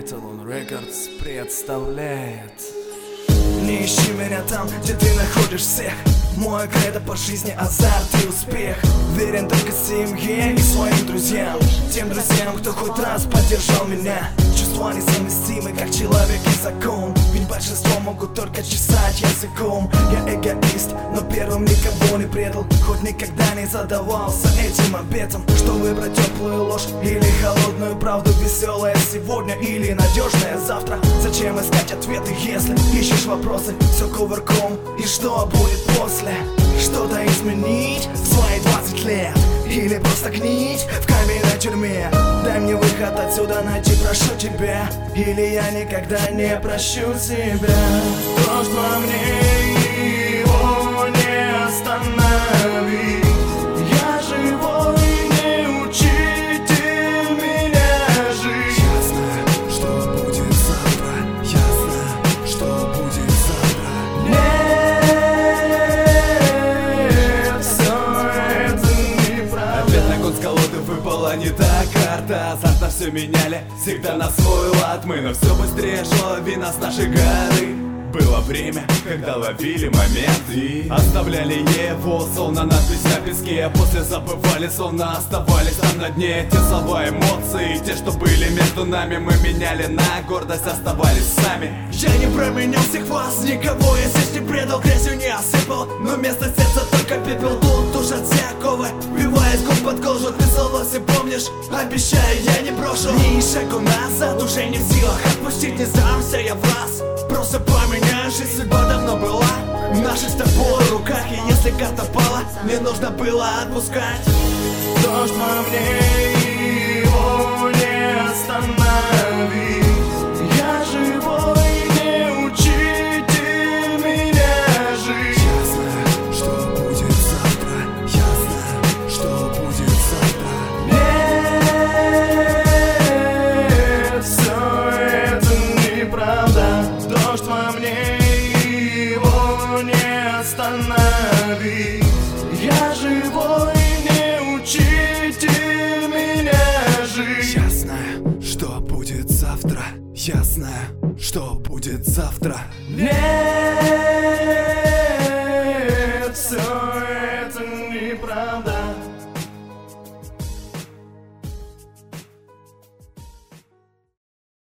Эталон Рекордс представляет. Не ищи меня там, где ты находишь всех. Мой кредо по жизни — азарт и успех. Верен только семье и своим друзьям, тем друзьям, кто хоть раз поддержал меня. Чувства несовместимы, как человек и закон, ведь большинство могут только чесать языком. Я эгоист, но первым никого не предал, хоть никогда не задавался этим обетом, что выбрать теплую ложь или холодную правду, веселая сегодня или надежная завтра. Зачем искать ответы, если ищешь вопросы? Все кувырком, и что будет после? Что-то изменить в свои 20 лет? Или просто гнить в каменной тюрьме? Дай мне выход отсюда найти, прошу тебя, или я никогда не прощу себя. Дождь во мне, его не остановить. Я живой, не учите меня жить. Я знаю, что будет завтра. Я знаю, что будет завтра. Нет, все это неправда. Ответ на год с колоды выпала не та карта. Азартно все меняли, всегда на свой лад. Мы, но все быстрее шла вина с нашей горы. Было время, когда ловили момент и оставляли его, словно надпись на песке. А после забывали, словно оставались там на дне. Те слова, эмоции, те, что были между нами, мы меняли на гордость, оставались сами. Я не променял всех вас, никого я здесь не предал, грязью не осыпал, но вместо сердца только пепел. Тут душат все оковы, вбиваясь губ под кожу. Ты слова все помнишь, обещаю, я не брошу. Ни шагу назад, уже не в силах отпустить, не сдамся я в раз. Просто поменяешь, и судьба давно была в наших с тобой руках. И если карта пала, не нужно было отпускать. Дождь во мне, его не остановить. Я живой, не учите меня жить. Я знаю, что будет завтра. Я знаю, что будет завтра. Нет, все это неправда. Дождь во мне, его не остановить. Я живой, не учите меня жить. Я знаю, что будет завтра. Я знаю, что будет завтра. Нет.